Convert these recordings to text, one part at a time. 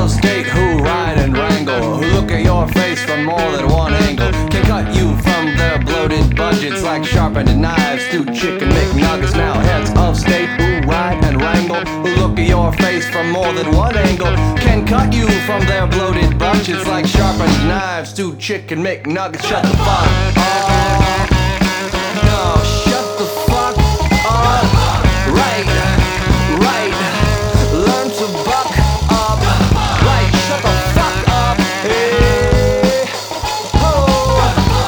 of state who ride and wrangle, who look at your face from more than one angle, can cut you from their bloated budgets like sharpened knives to chicken McNuggets. Now heads of state who ride and wrangle, who look at your face from more than one angle, can cut you from their bloated budgets like sharpened knives to chicken McNuggets. Shut the fuck up. No, shut the fuck up. Right. Learn to buck up. Right, shut the fuck up. Hey, oh.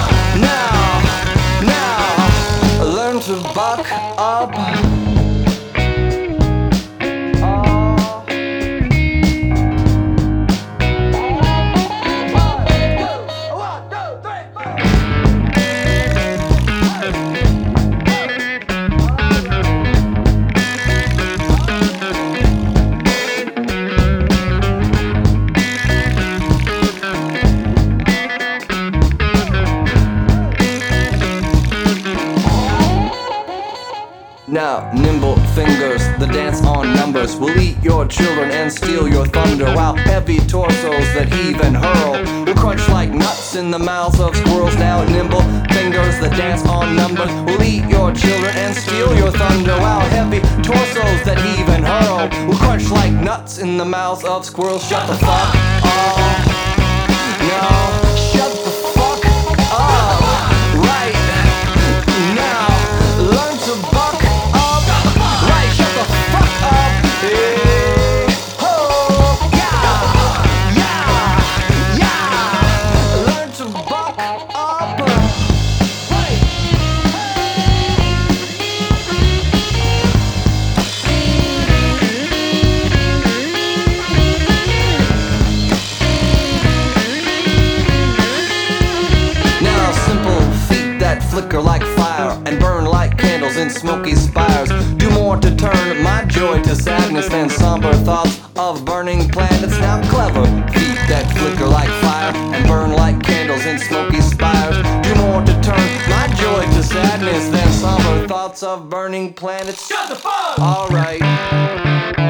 Now, learn to buck up. Now, nimble fingers, the dance on numbers, will eat your children and steal your thunder, while heavy torsos that heave and hurl will crunch like nuts in the mouths of squirrels. Now, nimble fingers that dance on numbers will eat your children and steal your thunder, while heavy torsos that heave and hurl will crunch like nuts in the mouths of squirrels. Shut the fuck up. No, shut the fuck up. Right now, learn to buck. Flicker like fire and burn like candles in smoky spires, do more to turn my joy to sadness than somber thoughts of burning planets. Now clever feet that flicker like fire and burn like candles in smoky spires, do more to turn my joy to sadness than somber thoughts of burning planets. Shut the fuck! Alright.